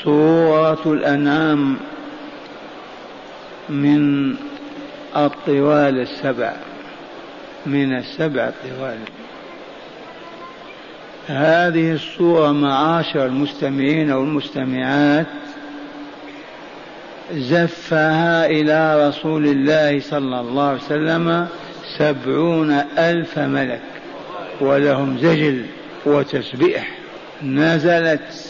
سورة الأنعام من الطوال السبع، من السبع الطوال. هذه السورة معاشر المستمعين والمستمعات زفها إلى رسول الله صلى الله عليه وسلم 70,000 ملك ولهم زجل وتسبيح. نزلت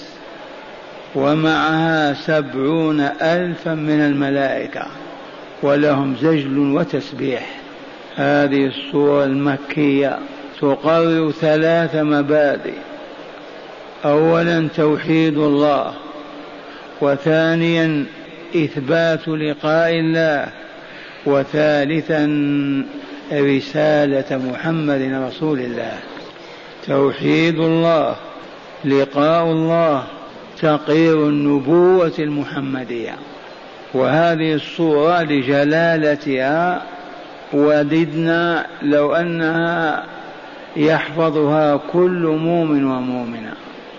ومعها 70,000 من الملائكة ولهم زجل وتسبيح. هذه السورة المكية تقرر 3 مبادئ: أولا توحيد الله، وثانيا إثبات لقاء الله، وثالثا رسالة محمد رسول الله. توحيد الله، لقاء الله، تقرير النبوة المحمدية. وهذه الصورة لجلالتها وددنا لو أنها يحفظها كل مؤمن ومؤمنة،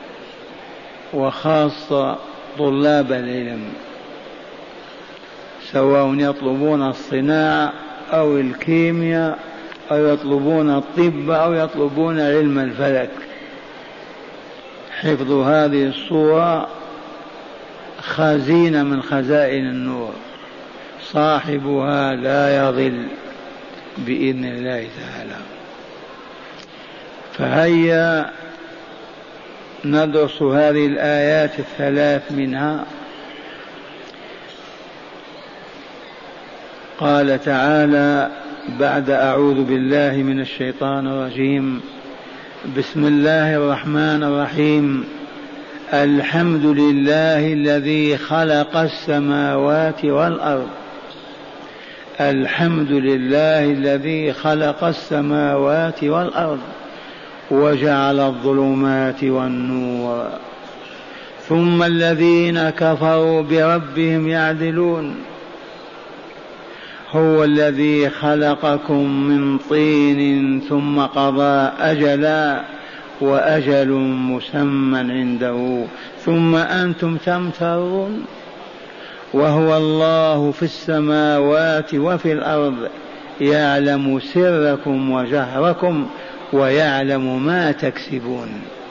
وخاصة طلاب العلم، سواء يطلبون الصناعة أو الكيمياء أو يطلبون الطب أو يطلبون علم الفلك. حفظ هذه الصورة خزينة من خزائن النور، صاحبها لا يضل بإذن الله تعالى. فهيا ندرس هذه الآيات 3 منها. قال تعالى بعد أعوذ بالله من الشيطان الرجيم: بسم الله الرحمن الرحيم. الحمد لله الذي خلق السماوات والأرض. الحمد لله الذي خلق السماوات والأرض وجعل الظلمات والنور، ثم الذين كفروا بربهم يعدلون. هو الذي خلقكم من طين ثم قضى أجلا وأجل مسمى عنده ثم أنتم تمترون. وهو الله في السماوات وفي الأرض يعلم سركم وجهركم ويعلم ما تكسبون.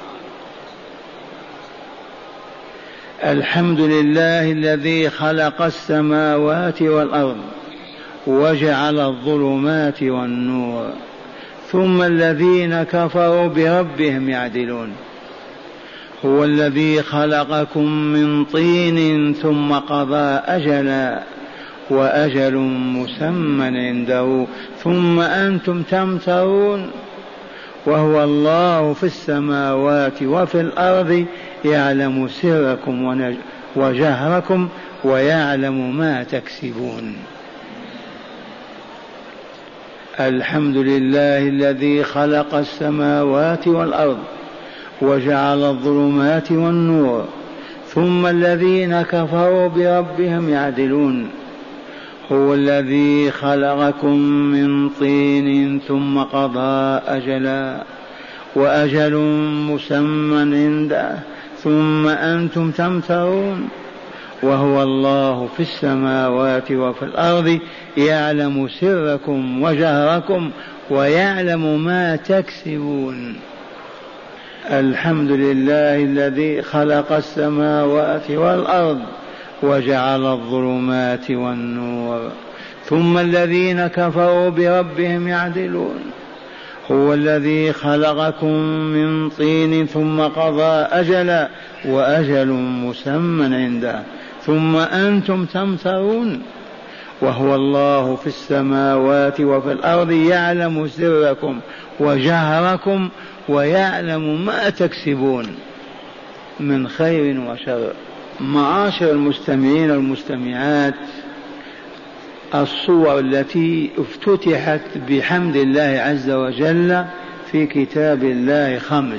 الحمد لله الذي خلق السماوات والأرض وجعل الظلمات والنور، ثم الذين كفروا بربهم يعدلون. هو الذي خلقكم من طين ثم قضى أجلا وأجل مسمى عنده ثم أنتم تمترون. وهو الله في السماوات وفي الأرض يعلم سركم وجهركم ويعلم ما تكسبون. الحمد لله الذي خلق السماوات والأرض وجعل الظلمات والنور، ثم الذين كفروا بربهم يعدلون. هو الذي خلقكم من طين ثم قضى أجلا وأجل مسمى عنده ثم أنتم تمترون. وهو الله في السماوات وفي الأرض يعلم سركم وجهركم ويعلم ما تكسبون. الحمد لله الذي خلق السماوات والأرض وجعل الظلمات والنور، ثم الذين كفروا بربهم يعدلون. هو الذي خلقكم من طين ثم قضى أجلا وأجل مسمى عنده ثم أنتم تمترون. وهو الله في السماوات وفي الأرض يعلم سركم وجهركم ويعلم ما تكسبون من خير وشر. معاشر المستمعين والمستمعات، الصور التي افتتحت بحمد الله عز وجل في كتاب الله 5: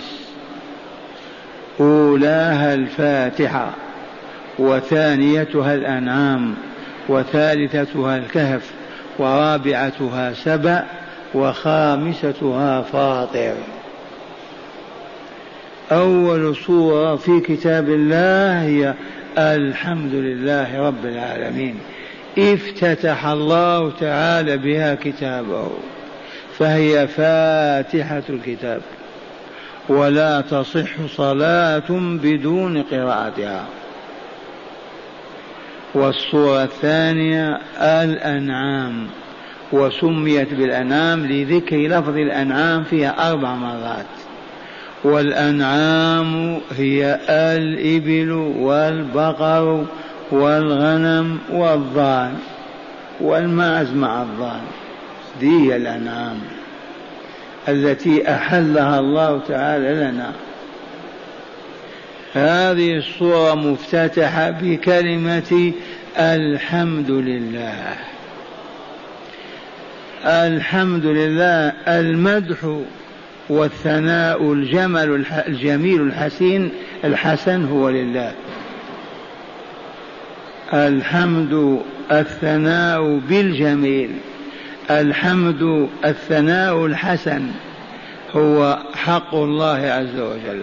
أولاها الفاتحة، وثانيتها الأنعام، وثالثتها الكهف، ورابعتها سبأ، وخامستها فاطر. أول سورة في كتاب الله هي الحمد لله رب العالمين. افتتح الله تعالى بها كتابه، فهي فاتحة الكتاب، ولا تصح صلاة بدون قراءتها. والصورة الثانية الأنعام، وسميت بالأنعام لذكر لفظ الأنعام فيها 4 مرات. والأنعام هي الإبل والبقر والغنم والضان والماعز مع الضان، دي الأنعام التي أحلها الله تعالى لنا. هذه الصورة مفتتحة بكلمة الحمد لله. الحمد لله المدح والثناء الجميل الحسن هو لله. الحمد الثناء بالجميل، الحمد الثناء الحسن هو حق الله عز وجل.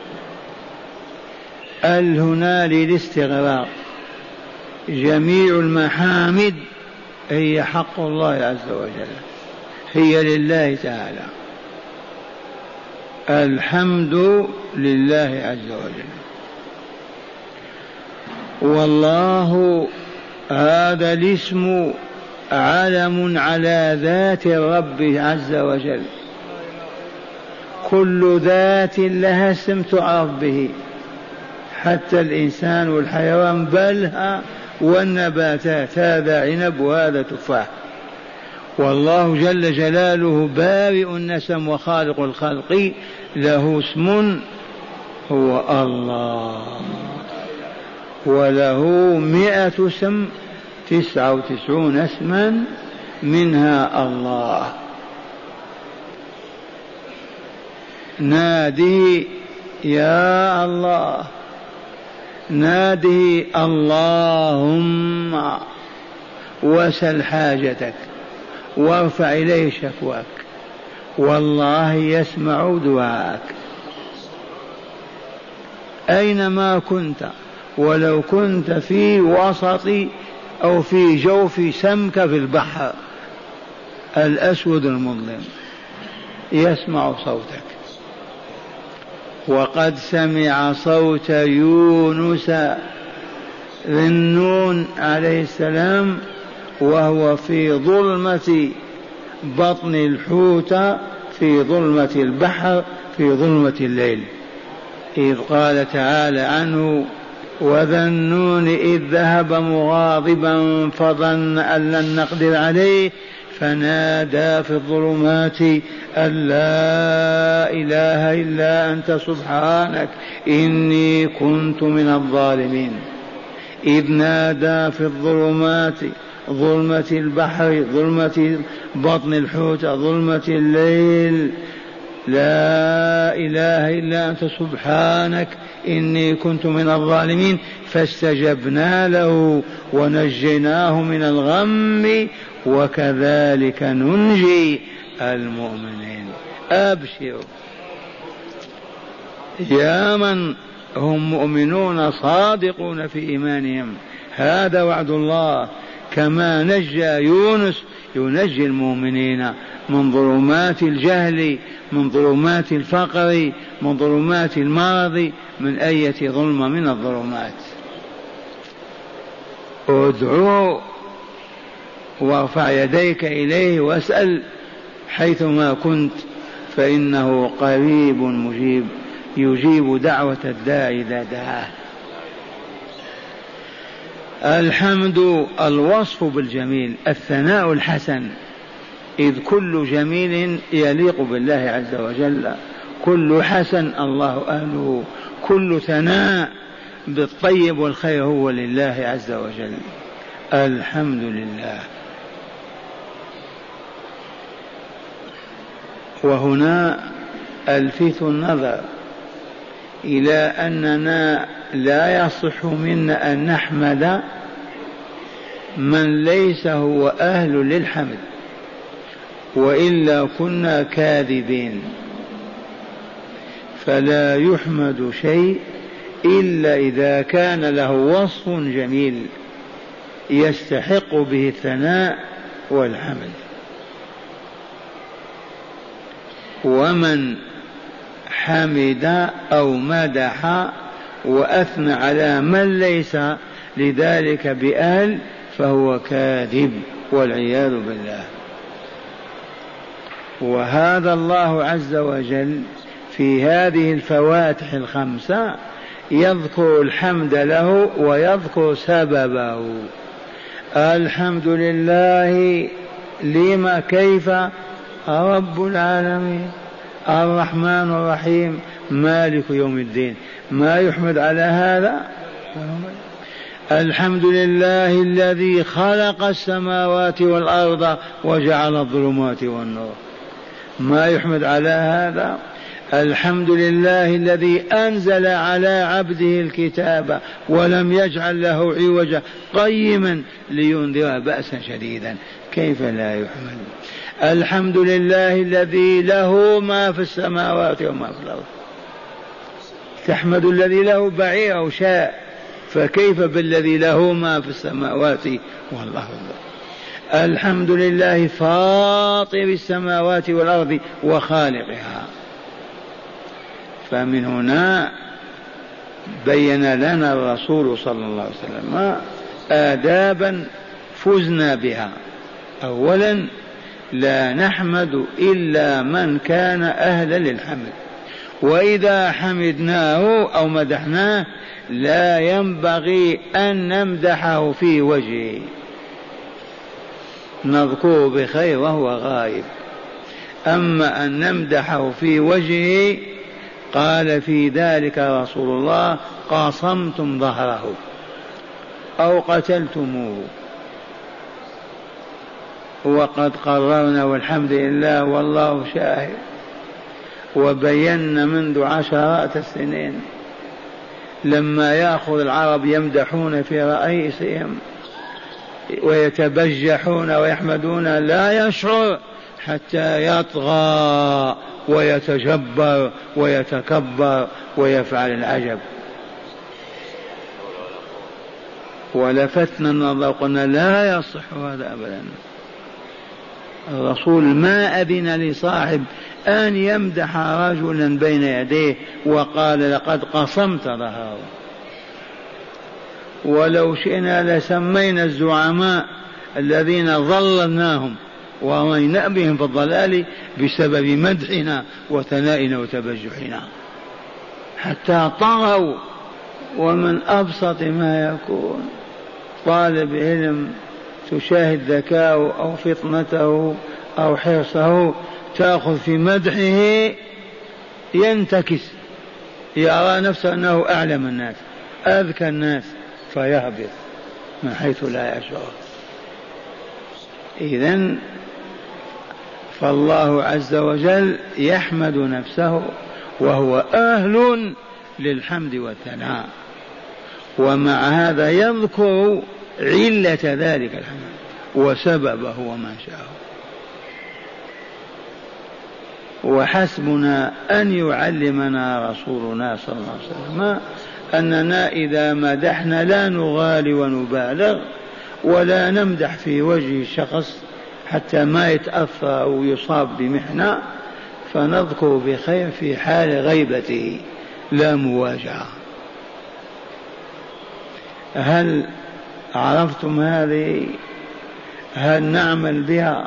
هنا للاستغراق، جميع المحامد هي حق الله عز وجل، هي لله تعالى. الحمد لله عز وجل. والله هذا الاسم علم على ذات الرب عز وجل، كل ذات لها اسم تعرف به، حتى الإنسان والحيوان بلها والنباتات، هذا عنب وهذا تفاح. والله جل جلاله بارئ النسم وخالق الخلق، له اسم هو الله، وله 100 اسم 99 اسما منها الله. نادي يا الله، نادي اللهم، وسل حاجتك وارفع إليه شكواك، والله يسمع دعاءك أينما كنت، ولو كنت في وسط أو في جوف سمكة في البحر الأسود المظلم يسمع صوتك. وقد سمع صوت يونس ذي النون عليه السلام وهو في ظلمة بطن الحوت، في ظلمة البحر، في ظلمة الليل، إذ قال تعالى عنه: وذا النون إذ ذهب مغاضبا فظن أن لن نقدر عليه فنادى في الظلمات أن لا إله إلا أنت سبحانك إني كنت من الظالمين. إذ نادى في الظلمات، ظلمة البحر، ظلمة بطن الحوت، ظلمة الليل: لا إله إلا أنت سبحانك إني كنت من الظالمين. فاستجبنا له ونجيناه من الغم وكذلك ننجي المؤمنين. أبشروا يا من هم مؤمنون صادقون في إيمانهم، هذا وعد الله. كما نجى يونس ينجي المؤمنين من ظلمات الجهل، من ظلمات الفقر، من ظلمات المرض، من أية ظلمة من الظلمات. ادعو وارفع يديك إليه واسأل حيثما كنت، فإنه قريب مجيب، يجيب دعوة الداعي إذا دعاه. الحمد الوصف بالجميل، الثناء الحسن، إذ كل جميل يليق بالله عز وجل، كل حسن الله أهله، كل ثناء بالطيب والخير هو لله عز وجل. الحمد لله. وهنا ألفت النظر إلى أننا لا يصح منا أن نحمد من ليس هو أهل للحمد، وإلا كنا كاذبين. فلا يحمد شيء إلا إذا كان له وصف جميل يستحق به الثناء والحمد. ومن حمد أو مدح وأثنى على من ليس لذلك بأهل فهو كاذب والعياذ بالله. وهذا الله عز وجل في هذه الفواتح الخمسة يذكر الحمد له ويذكر سببه. الحمد لله لما كيف رب العالمين الرحمن الرحيم مالك يوم الدين، ما يحمد على هذا؟ الحمد لله الذي خلق السماوات والأرض وجعل الظلمات والنور، ما يحمد على هذا؟ الحمد لله الذي أنزل على عبده الكتاب ولم يجعل له عوجا قيما لينذر بأسا شديدا، كيف لا يحمد؟ الحمد لله الذي له ما في السماوات وما في الأرض. تحمد الذي له بعير أو شاء، فكيف بالذي له ما في السماوات والأرض؟ الحمد لله فاطر السماوات والأرض وخالقها. فمن هنا بين لنا الرسول صلى الله عليه وسلم آدابا فزنا بها. أولا لا نحمد إلا من كان أهلا للحمد، وإذا حمدناه أو مدحناه لا ينبغي أن نمدحه في وجهه، نذكره بخير وهو غائب. أما أن نمدحه في وجهه قال في ذلك رسول الله قاصمتم ظهره أو قتلتموه. وقد قررنا والحمد لله والله شاهد، وبينا منذ عشرات السنين لما يأخذ العرب يمدحون في رئيسهم ويتبجحون ويحمدون لا يشعر حتى يطغى ويتجبر ويتكبر ويفعل العجب. ولفتنا النظر وقلنا لا يصح هذا أبدا. الرسول ما أذن لصاحب أن يمدح رجلا بين يديه وقال لقد قصمت ظهره. ولو شئنا لسمينا الزعماء الذين ضللناهم ورمينا بهم في الضلال بسبب مدحنا وثنائنا وتبجحنا حتى طغوا. ومن أبسط ما يكون طالب علم تشاهد ذكاءه أو فطنته أو حرصه، تأخذ في مدحه ينتكس، يرى نفسه أنه أعلم الناس أذكى الناس فيهبط من حيث لا يشعر. إذن فالله عز وجل يحمد نفسه وهو أهل للحمد والثناء، ومع هذا يذكر علة ذلك الحمد وسببه ومنشأه. وحسبنا أن يعلمنا رسولنا صلى الله عليه وسلم أننا إذا مدحنا لا نغالي ونبالغ ولا نمدح في وجه الشخص حتى ما يتأثر أو يصاب بمحنة، فنذكر بخير في حال غيبته لا مواجهة. هل عرفتم هذه؟ هل نعمل بها؟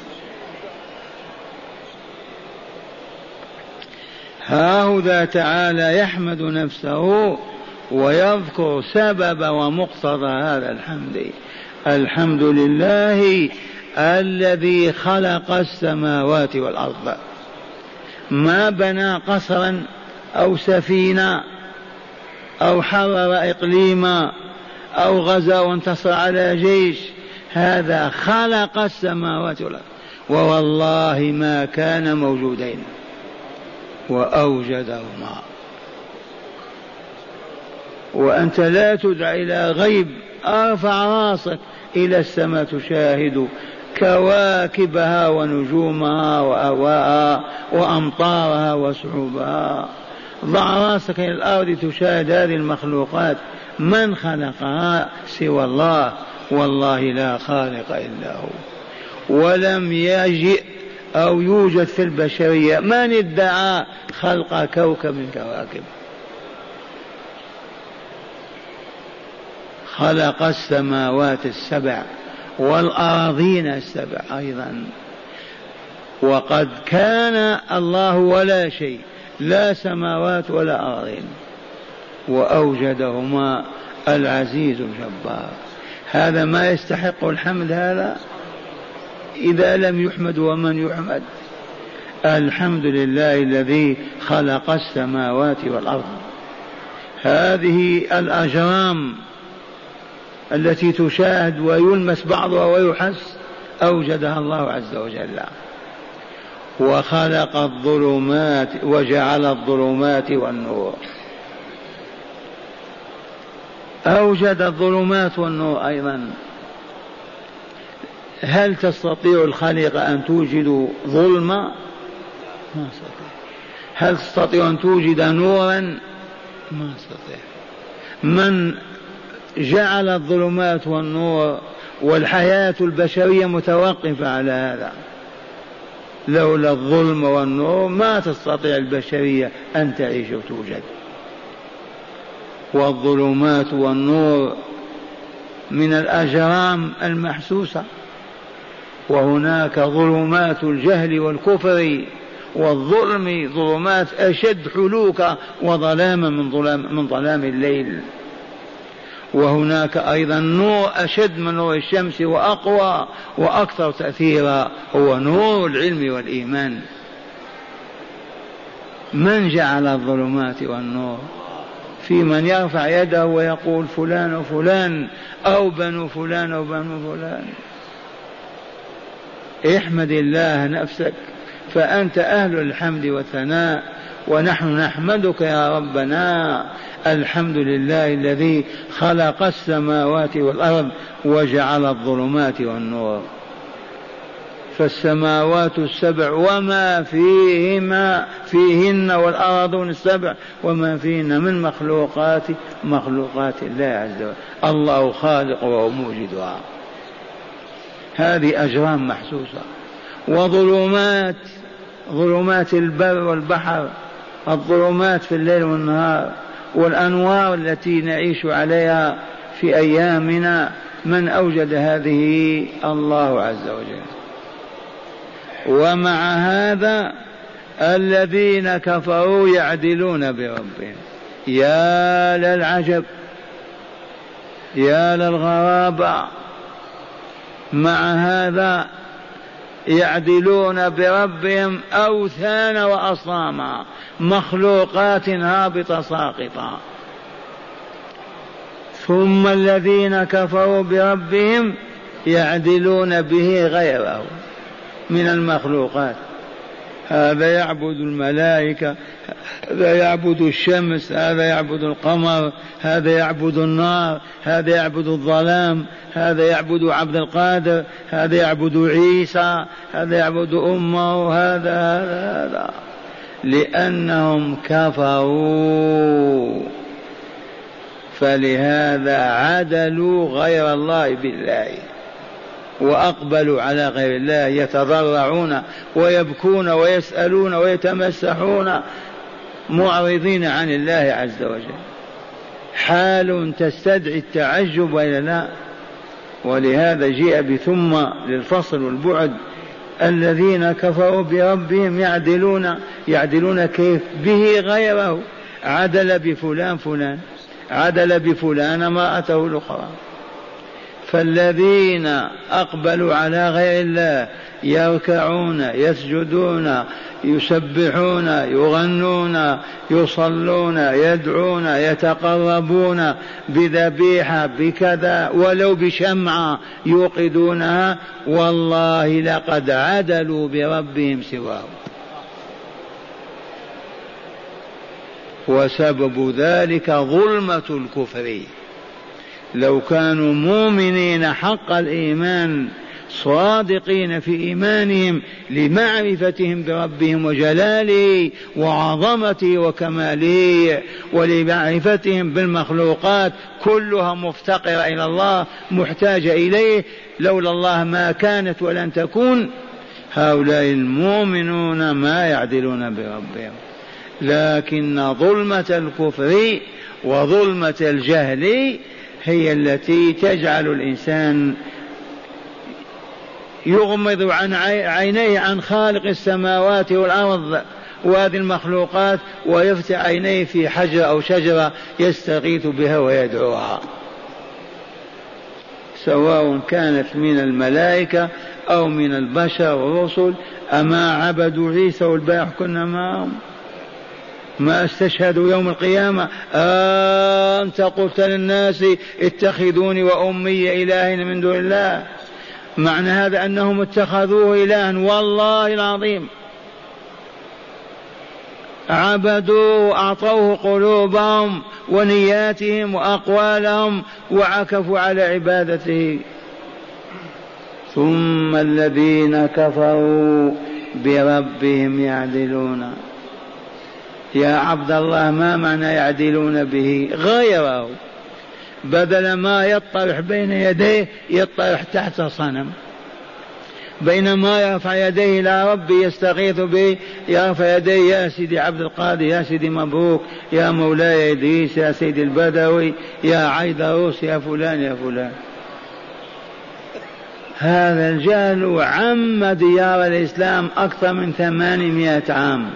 هاهذا تعالى يحمد نفسه ويذكر سبب ومقتضى هذا الحمد. الحمد لله الذي خلق السماوات والأرض، ما بنى قصرا أو سفينة أو حرر إقليما أو غزا وانتصر على جيش، هذا خلق السماوات والأرض ووالله ما كان موجودين وأوجدهما. وأنت لا تدع إلى غيب، أرفع راسك إلى السماء تشاهد كواكبها ونجومها وأهواءها وأمطارها وسحبها ضع راسك إلى الأرض تشاهد هذه المخلوقات، من خلقها سوى الله؟ والله لا خالق إلا هو. ولم يجئ أو يوجد في البشرية من ادعى خلق كوكب من كواكب. خلق السماوات السبع والأراضين السبع أيضا، وقد كان الله ولا شيء، لا سماوات ولا أراضين، وأوجدهما العزيز الجبار. هذا ما يستحق الحمد هذا إذا لم يحمد، ومن يحمد؟ الحمد لله الذي خلق السماوات والأرض. هذه الأجرام التي تشاهد ويلمس بعضها ويحس أوجدها الله عز وجل. وخلق الظلمات وجعل الظلمات والنور، أوجد الظلمات والنور أيضا. هل تستطيع الخالق أن توجد ظلمة؟ ما تستطيع. هل تستطيع أن توجد نورا؟ ما تستطيع. من جعل الظلمات والنور والحياة البشرية متوقفة على هذا. لولا الظلم والنور ما تستطيع البشرية أن تعيش وتوجد. والظلمات والنور من الأجرام المحسوسة، وهناك ظلمات الجهل والكفر والظلم، ظلمات أشد حلوكا وظلاما من ظلام الليل. وهناك أيضا نور أشد من نور الشمس وأقوى وأكثر تأثيرا، هو نور العلم والإيمان. من جعل الظلمات والنور؟ في من يرفع يده ويقول فلان وفلان أو بنو فلان أو بنو فلان. احمد الله نفسك، فأنت أهل الحمد والثناء، ونحن نحمدك يا ربنا. الحمد لله الذي خلق السماوات والأرض وجعل الظلمات والنور. فالسماوات السبع وما فيهن والأراضون السبع وما فيهن من مخلوقات الله عز وجل، الله خالق وهو موجدها. هذه أجرام محسوسة. وظلمات، ظلمات البر والبحر، الظلمات في الليل والنهار، والأنوار التي نعيش عليها في أيامنا، من أوجد هذه؟ الله عز وجل. ومع هذا الذين كفروا يعدلون بربهم. يا للعجب، يا للغرابة، مع هذا يعدلون بربهم أوثان وأصناما، مخلوقات هابطة ساقطة. ثم الذين كفروا بربهم يعدلون به غيره من المخلوقات. هذا يعبد الملائكة، هذا يعبد الشمس، هذا يعبد القمر، هذا يعبد النار، هذا يعبد الظلام، هذا يعبد عبد القادر، هذا يعبد عيسى، هذا يعبد أمه، هذا لأنهم كفروا. فلهذا عدلوا غير الله بالله وأقبلوا على غير الله، يتضرعون ويبكون ويسألون ويتمسحون معرضين عن الله عز وجل. حال تستدعي التعجب وإلا لا؟ ولهذا جاء بثم للفصل والبعد. الذين كفروا بربهم يعدلون كيف؟ به غيره. عدل بفلان فلان، عدل بفلان امرأته الأخرى. فالذين أقبلوا على غير الله يركعون، يسجدون، يسبحون، يغنون، يصلون، يدعون، يتقربون بذبيحة بكذا ولو بشمعة يوقدونها، والله لقد عدلوا بربهم سواه. وسبب ذلك ظلمة الكفر. لو كانوا مؤمنين حق الإيمان صادقين في إيمانهم لمعرفتهم بربهم وجلاله وعظمته وكماله، ولمعرفتهم بالمخلوقات كلها مفتقرة إلى الله محتاجة إليه، لولا الله ما كانت ولن تكون. هؤلاء المؤمنون ما يعدلون بربهم، لكن ظلمة الكفر وظلمة الجهل هي التي تجعل الإنسان يغمض عن عينيه عن خالق السماوات والأرض وهذه المخلوقات، ويفتح عينيه في حجر أو شجرة يستغيث بها ويدعوها، سواء كانت من الملائكة أو من البشر والرسل. أما عبدوا عيسى والبارح كنا معهم؟ ما استشهدوا يوم القيامة أنت قلت للناس اتخذوني وأمي إلهين من دون الله؟ معنى هذا أنهم اتخذوه إلها، والله العظيم عبدوه، أعطوه قلوبهم ونياتهم وأقوالهم وعكفوا على عبادته. ثم الذين كفروا بربهم يعدلون. يا عبد الله ما معنى يعدلون به؟ غيره، بدل ما يطرح بين يديه يطرح تحت صنم، بينما يرفع يديه إلى ربي يستغيث به، يرفع يديه يا سيدي عبد القادر، يا سيدي مبروك، يا مولاي إدريس، يا سيدي البدوي، يا عيدروس، يا فلان يا فلان. هذا الجهل عم ديار الإسلام أكثر من 800 عام،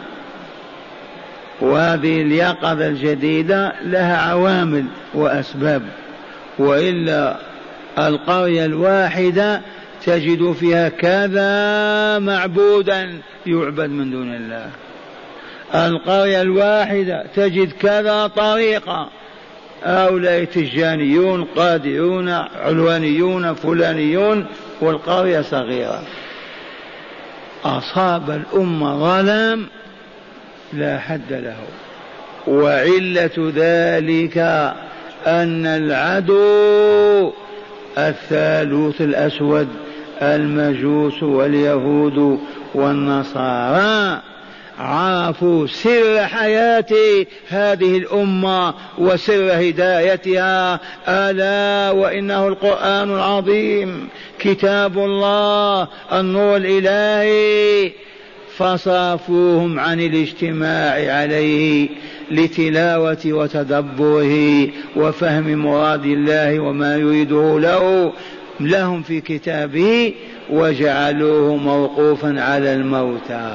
وهذه اليقظة الجديدة لها عوامل وأسباب، وإلا القرية الواحدة تجد فيها كذا معبودا يعبد من دون الله، القرية الواحدة تجد كذا طريقة، هؤلاء تجانيون، قادرون، علوانيون، فلانيون، والقرية صغيرة. أصاب الأمة ظلام لا حد له، وعلة ذلك أن العدو الثالوث الأسود المجوس واليهود والنصارى عرفوا سر حياة هذه الأمة وسر هدايتها، ألا وإنه القرآن العظيم كتاب الله النور الإلهي، فصافوهم عن الاجتماع عليه لتلاوة وتدبره وفهم مراد الله وما يريده لهم في كتابه، وجعلوه موقوفا على الموتى.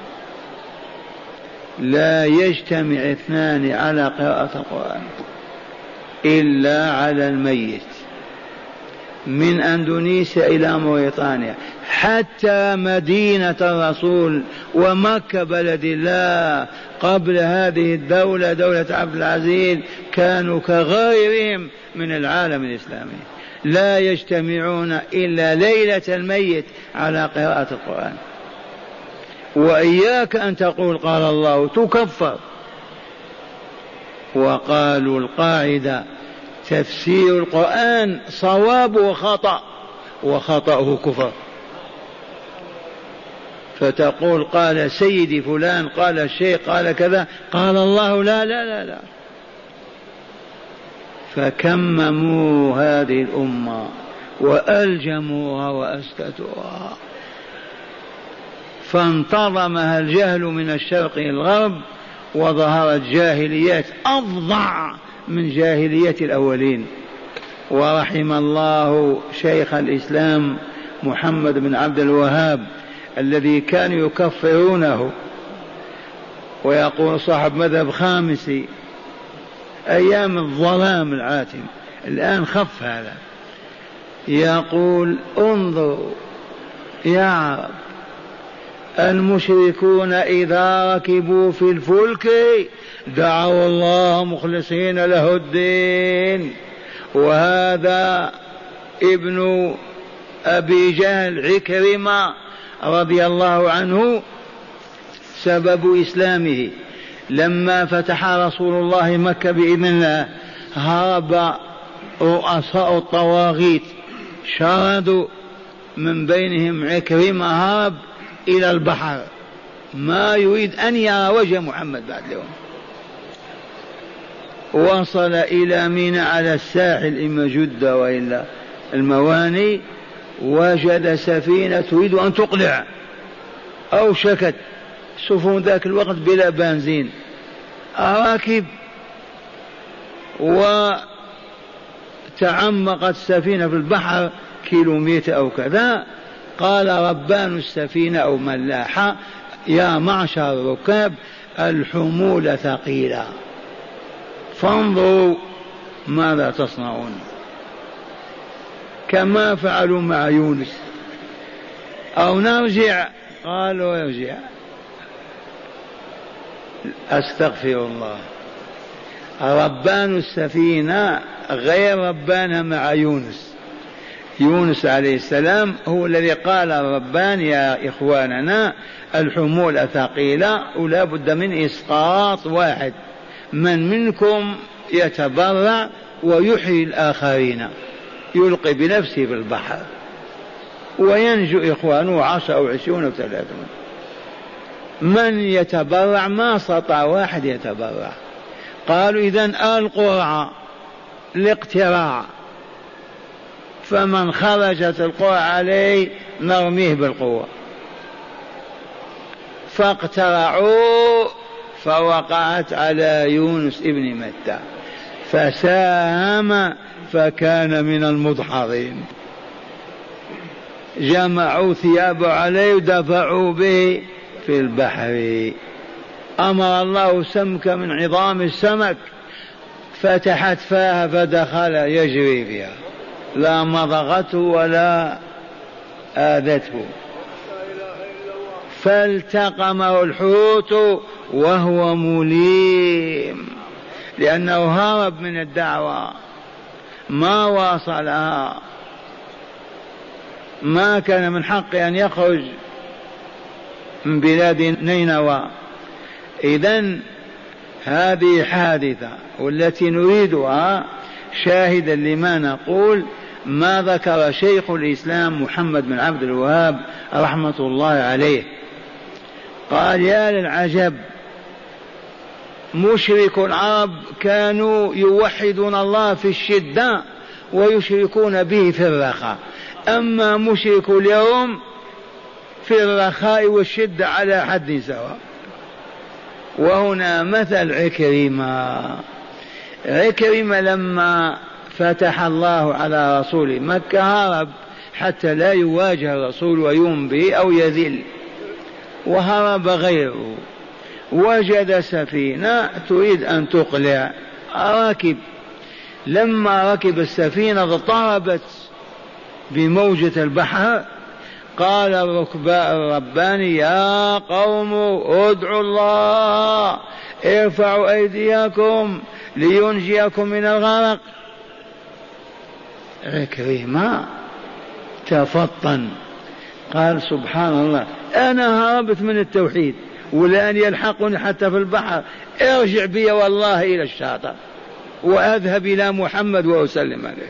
لا يجتمع اثنان على قراءة القرآن إلا على الميت، من أندونيسيا إلى موريتانيا، حتى مدينة الرسول ومكة بلد الله قبل هذه الدولة دولة عبد العزيز كانوا كغيرهم من العالم الإسلامي، لا يجتمعون إلا ليلة الميت على قراءة القرآن. وإياك أن تقول قال الله تكفر. وقالوا القاعدة تفسير القرآن صوابه خطأ وخطأه كفر، فتقول قال سيدي فلان، قال الشيخ، قال كذا، قال الله لا لا لا لا. فكمموا هذه الأمة وألجموها وأسكتوها، فانتظمها الجهل من الشرق إلى الغرب، وظهرت جاهليات أفظع من جاهلية الأولين. ورحم الله شيخ الإسلام محمد بن عبد الوهاب الذي كانوا يكفرونه ويقول صاحب مذهب خامسي أيام الظلام العاتم، الآن خف هذا، يقول انظروا يا عرب، المشركون إذا ركبوا في الفلك دعوا الله مخلصين له الدين. وهذا ابن أبي جهل عكرمة رضي الله عنه سبب إسلامه لما فتح رسول الله مكة بإذن الله، هرب رؤساء الطواغيت شردوا من بينهم عكرمة هرب إلى البحر، ما يريد أن يرى وجه محمد بعد اليوم. وصل إلى منى على الساحل، إما جدة وإلا المواني، وجد سفينة تريد أن تقلع، أو شكت سفن ذاك الوقت بلا بنزين، راكب وتعمقت السفينة في البحر كيلومتر أو كذا. قال ربان السفينة أو ملاحة: يا معشر الركاب الحمول ثقيلة، فانظروا ماذا تصنعون، كما فعلوا مع يونس، أو نرجع. قالوا ارجع. أستغفر الله، ربان السفينة غير ربانها مع يونس. يونس عليه السلام هو الذي قال ربان يا إخواننا الحمول ثقيلة ولا بد من إسقاط واحد، من منكم يتبرع ويحيي الآخرين، يلقي بنفسه في البحر وينجو إخوانه 10 أو 20 أو 30. من يتبرع؟ ما استطاع واحد يتبرع. قالوا إذن القرعة الاقتراع، فمن خرجت القرعة عليه نرميه بالقوة. فاقترعوا فوقعت على يونس ابن متى فساهم فكان من المدحضين. جمعوا ثيابه عليه ودفعوا به في البحر. أمر الله سمك من عظام السمك فتحت فاها فدخل يجري فيها، لا مضغته ولا آذته، فالتقمه الحوت وهو مليم، لأنه هرب من الدعوة ما واصلها، ما كان من حقه أن يخرج من بلاد نينوى. إذن هذه حادثة والتي نريدها شاهدا لما نقول ما ذكر شيخ الإسلام محمد بن عبد الوهاب رحمة الله عليه. قال: يا للعجب، مشرك العرب كانوا يوحدون الله في الشدة ويشركون به في الرخاء، أما مشرك اليوم في الرخاء والشدة على حد سواء. وهنا مثل عكرمة لما فتح الله على رسول مكة هرب حتى لا يواجه الرسول ويوم به أو يذل، وهرب غيره. وجد سفينة تريد أن تقلع، راكب. لما ركب السفينة اضطربت بموجة البحر. قال الرباني: يا قوم ادعوا الله، ارفعوا أيديكم لينجيكم من الغرق. عكرمة تفطن، قال: سبحان الله، أنا هربت من التوحيد والآن يلحقني حتى في البحر، ارجع بي والله إلى الشاطئ وأذهب إلى محمد وأسلم عليه.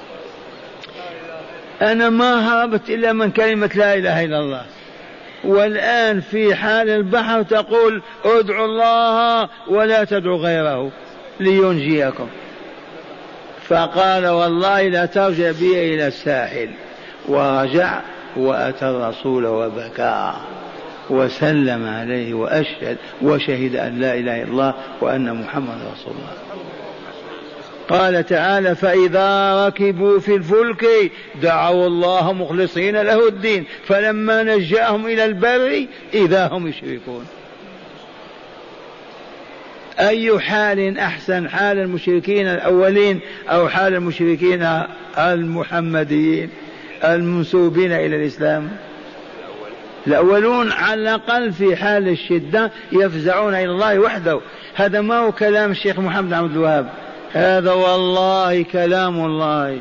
أنا ما هربت إلا من كلمة لا إله إلا الله، والآن في حال البحر تقول ادعوا الله ولا تدعوا غيره لينجيكم. فقال: والله لا ترجع بي إلى الساحل. ورجع وأتى الرسول وبكى وسلم عليه وشهد أن لا إله إلا الله وأن محمد رسول الله. قال تعالى: فإذا ركبوا في الفلك دعوا الله مخلصين له الدين فلما نجاهم إلى البر إذا هم يشركون. أي حال أحسن، حال المشركين الأولين أو حال المشركين المحمديين المنسوبين إلى الإسلام؟ الأولون على الأقل في حال الشدة يفزعون إلى الله وحده. هذا ما هو كلام الشيخ محمد عبد الوهاب، هذا والله كلام الله.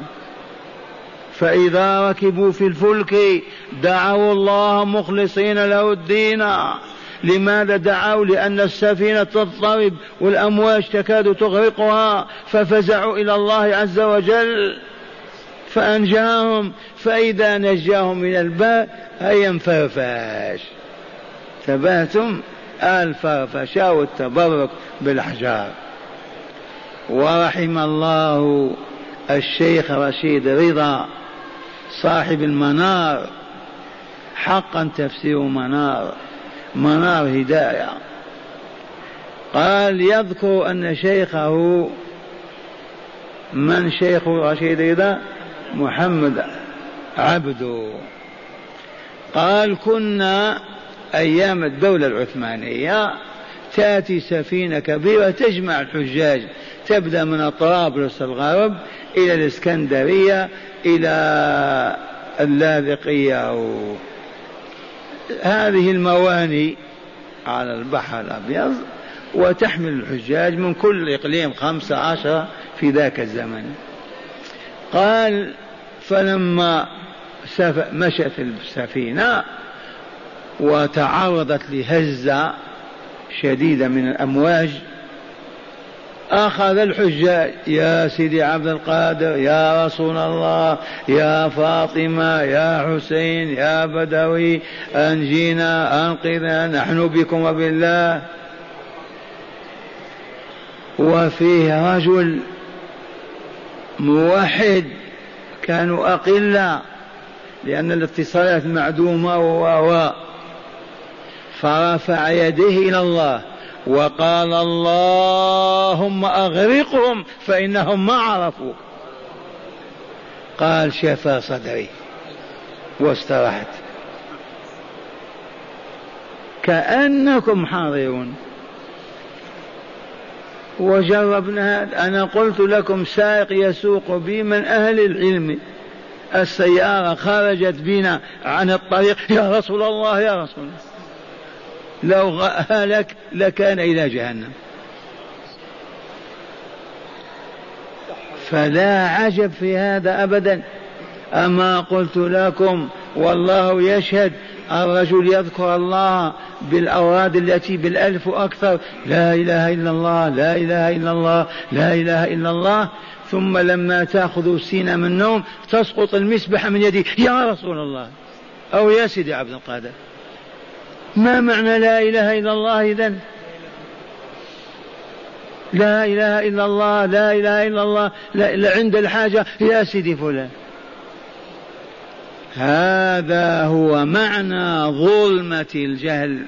فإذا ركبوا في الفلك دعوا الله مخلصين له الدين. لماذا دعوا؟ لأن السفينة تضطرب والأمواج تكاد تغرقها، ففزعوا إلى الله عز وجل. فأنجاهم، فإذا نجاهم من البر هيا انفرفش. ثباتم الفرفشة والتبرك بالأحجار. ورحم الله الشيخ رشيد رضا صاحب المنار، حقا تفسير منار هداية. قال يذكر أن شيخه، من شيخ رشيد رضا؟ محمد عبده. قال كنا أيام الدولة العثمانية تأتي سفينة كبيرة تجمع الحجاج، تبدأ من طرابلس الغرب إلى الإسكندرية إلى اللاذقية، هذه المواني على البحر الأبيض، وتحمل الحجاج من كل إقليم 15 في ذاك الزمن. قال فلما مشت السفينة وتعرضت لهزة شديدة من الأمواج، أخذ الحجاج يا سيدي عبد القادر، يا رسول الله، يا فاطمة، يا حسين، يا بدوي، أنجينا، أنقذنا، نحن بكم وبالله. وفيه رجل موحد، كانوا أقلة لأن الاتصالات معدومة، فرفع يديه إلى الله وقال اللهم أغرقهم فإنهم ما عرفوا. قال شفى صدري واسترحت. كأنكم حاضرون. وجربنا هذا. أنا قلت لكم سائق يسوق بي من أهل العلم، السيارة خرجت بنا عن الطريق، يا رسول الله يا رسول الله، لو هلك لكان إلى جهنم. فلا عجب في هذا أبدا. أما قلت لكم والله يشهد، الرجل يذكر الله بالأوراد التي بالألف وأكثر، لا إله إلا الله، لا إله إلا الله، لا إله إلا الله، ثم لما تأخذ السين من النوم تسقط المسبحة من يدي، يا رسول الله أو يا سيدي عبد القادر. ما معنى لا إله إلا الله إذن؟ لا إله إلا الله، لا إله إلا الله، لا عند الحاجة يا سيدي فلان. هذا هو معنى ظلمة الجهل.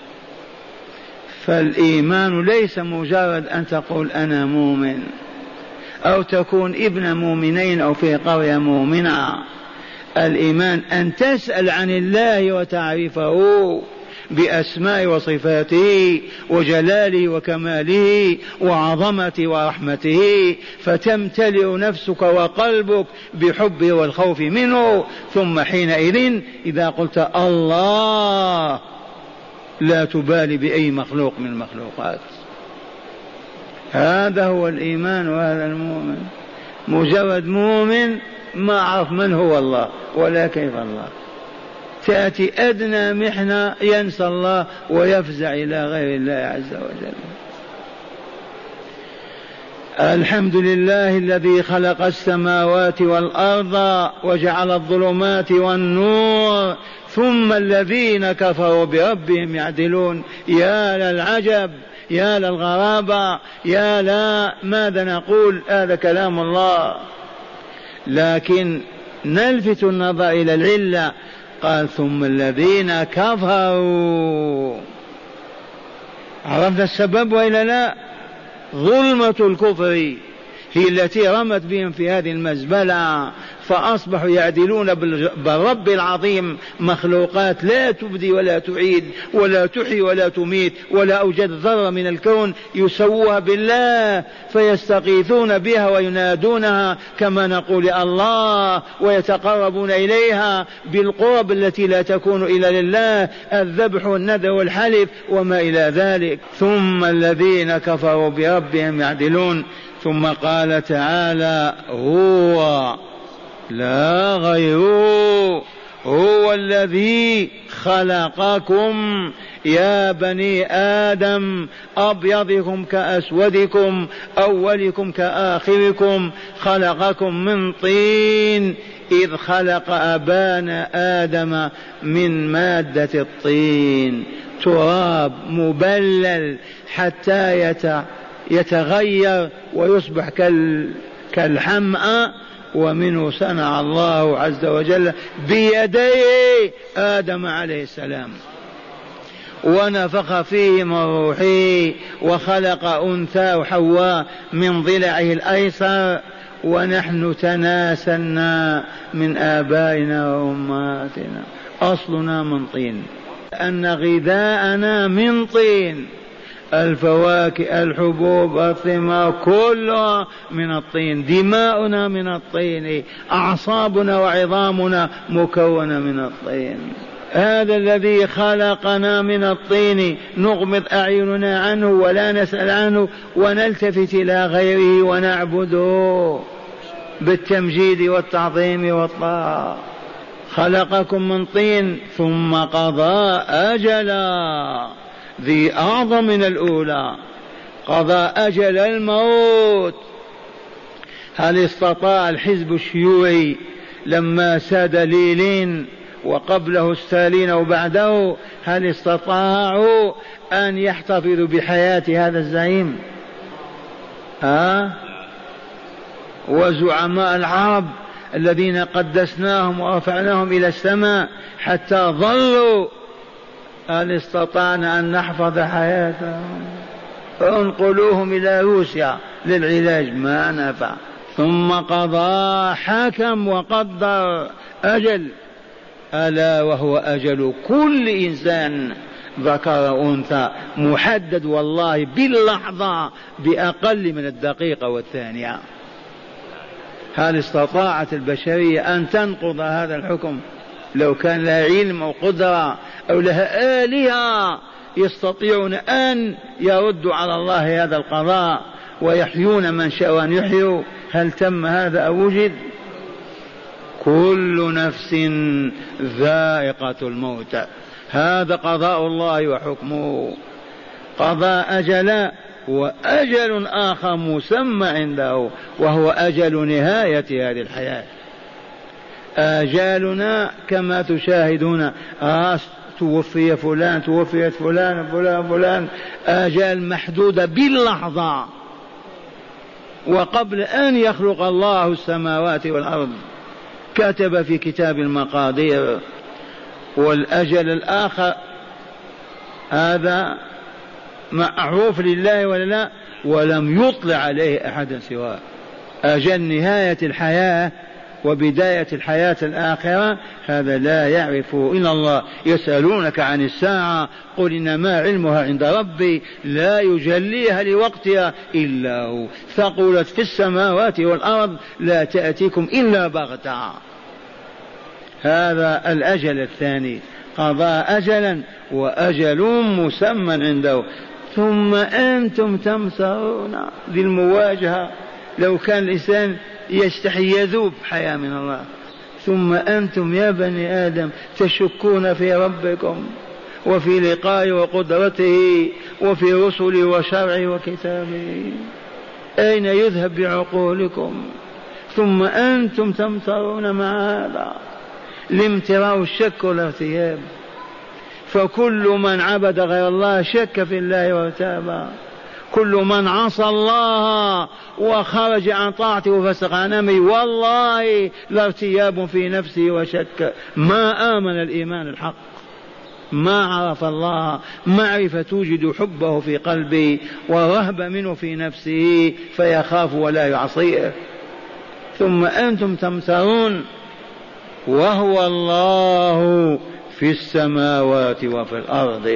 فالإيمان ليس مجرد أن تقول أنا مؤمن أو تكون ابن مؤمنين أو في قرية مؤمنة. الإيمان أن تسأل عن الله وتعرفه بأسماء وصفاته وجلاله وكماله وعظمته ورحمته، فتمتلئ نفسك وقلبك بحبه والخوف منه. ثم حينئذ إذا قلت الله لا تبالي بأي مخلوق من المخلوقات. هذا هو الإيمان وهذا المؤمن. مجرد مؤمن ما عرف من هو الله ولا كيف الله، تأتي أدنى محنة ينسى الله ويفزع إلى غير الله عز وجل. الحمد لله الذي خلق السماوات والأرض وجعل الظلمات والنور، ثم الذين كفروا بربهم يعدلون. يا للعجب، يا للغرابة، يا لا ماذا نقول؟ هذا كلام الله. لكن نلفت النظر إلى العلة. قال ثم الذين كفروا. عرفنا السبب وإلا لا؟ ظلمة الكفر هي التي رمت بهم في هذه المزبلة، فأصبحوا يعدلون بالرب العظيم مخلوقات لا تبدي ولا تعيد ولا تحيي ولا تميت ولا أوجد ذرة من الكون يسووها بالله، فيستغيثون بها وينادونها كما نقول الله، ويتقربون إليها بالقرب التي لا تكون إلا لله، الذبح والنذر والحلف وما إلى ذلك. ثم الذين كفروا بربهم يعدلون. ثم قال تعالى هو لا غيره، هو الذي خلقكم يا بني آدم أبيضكم كأسودكم أولكم كآخركم خلقكم من طين إذ خلق أبانا آدم من مادة الطين تراب مبلل حتى يتغير ويصبح كالحمأ، ومنه صنع الله عز وجل بيديه آدم عليه السلام ونفخ فيه من روحه وخلق أنثى حواء من ضلعه الأيسر، ونحن تناسلنا من آبائنا وأمهاتنا أصلنا من طين، أن غذاءنا من طين، الفواكه الحبوب الثمار كلها من الطين، دماؤنا من الطين، أعصابنا وعظامنا مكونة من الطين. هذا الذي خلقنا من الطين نغمض أعيننا عنه ولا نسأل عنه ونلتفت إلى غيره ونعبده بالتمجيد والتعظيم والطاعة. خلقكم من طين ثم قضى أجلا، ذي أعظم من الأولى، قضى أجل الموت. هل استطاع الحزب الشيوعي لما ساد ليلين وقبله ستالين وبعده، هل استطاعوا أن يحتفظوا بحياة هذا الزعيم؟ وزعماء العرب الذين قدسناهم ورفعناهم إلى السماء حتى ظلوا، هل استطعنا أن نحفظ حياتهم؟ فانقلوهم إلى روسيا للعلاج ما نفع. ثم قضى حكم وقدر أجل، ألا وهو أجل كل إنسان ذكر أنثى، محدد والله باللحظة بأقل من الدقيقة والثانية. هل استطاعت البشرية أن تنقض هذا الحكم؟ لو كان لها علم أو قدرة أو لها آلهة يستطيعون أن يردوا على الله هذا القضاء ويحيون من شاء أن يحيوا، هل تم هذا أو وجد؟ كل نفس ذائقة الموت، هذا قضاء الله وحكمه. قضى أجلا وأجل آخر مسمى عنده وهو أجل نهاية هذه الحياة. آجالنا كما تشاهدون، توفي فلان، توفيت فلان، آجال محدودة باللحظة، وقبل أن يخلق الله السماوات والأرض كتب في كتاب المقادير. والأجل الآخر هذا معروف لله ولا لا؟ ولم يطلع عليه أحد سواه. أجل نهاية الحياة وبداية الحياة الآخرة هذا لا يعرفه إلا الله. يسألونك عن الساعة قل إنما علمها عند ربي لا يجليها لوقتها إلا هو، ثقلت في السماوات والأرض لا تأتيكم إلا بغتة. هذا الأجل الثاني، قضى أجلا وأجل مسمى عنده. ثم أنتم تمسرون بالمواجهة. لو كان الإنسان يستحي يذوب حياة من الله. ثم أنتم يا بني آدم تشكون في ربكم وفي لقائه وقدرته وفي رسله وشرعه وكتابه، أين يذهب بعقولكم؟ ثم أنتم تمترون مع هذا. الامتراء الشك والارتياب، فكل من عبد غير الله شك في الله وارتاب. كل من عصى الله وخرج عن طاعته وفسق عن امره والله لارتياب في نفسه وشك، ما آمن الإيمان الحق، ما عرف الله معرفة توجد حبه في قلبه ورهبة منه في نفسه فيخاف ولا يعصيه. ثم أنتم تمترون وهو الله في السماوات وفي الأرض.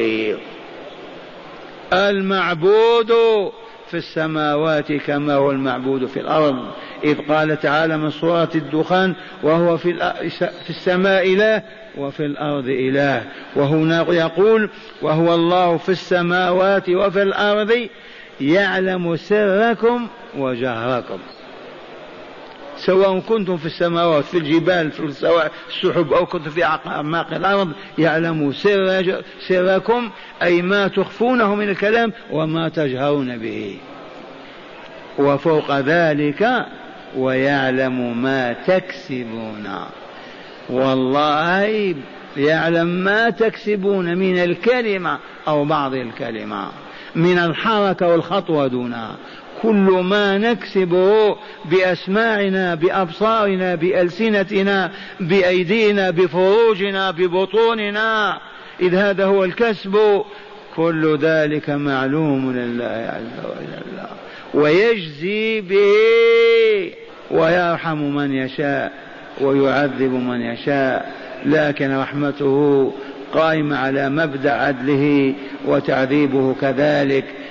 المعبود في السماوات كما هو المعبود في الأرض، إذ قال تعالى من سورة الدخان وهو في السماء إله وفي الأرض إله. وهنا يقول وهو الله في السماوات وفي الأرض يعلم سركم وجهركم. سواء كنتم في السماوات في الجبال في السحب أو كنتم في أعماق الأرض يعلم سركم أي ما تخفونه من الكلام وما تجهرون به. وفوق ذلك ويعلم ما تكسبون، والله يعلم ما تكسبون من الكلمة أو بعض الكلمة، من الحركة والخطوة دونها. كل ما نكسبه بأسماعنا بأبصارنا بألسنتنا بأيدينا بفروجنا ببطوننا، إذ هذا هو الكسب، كل ذلك معلوم لله عز وجل، ويجزي به ويرحم من يشاء ويعذب من يشاء، لكن رحمته قائمة على مبدأ عدله وتعذيبه كذلك.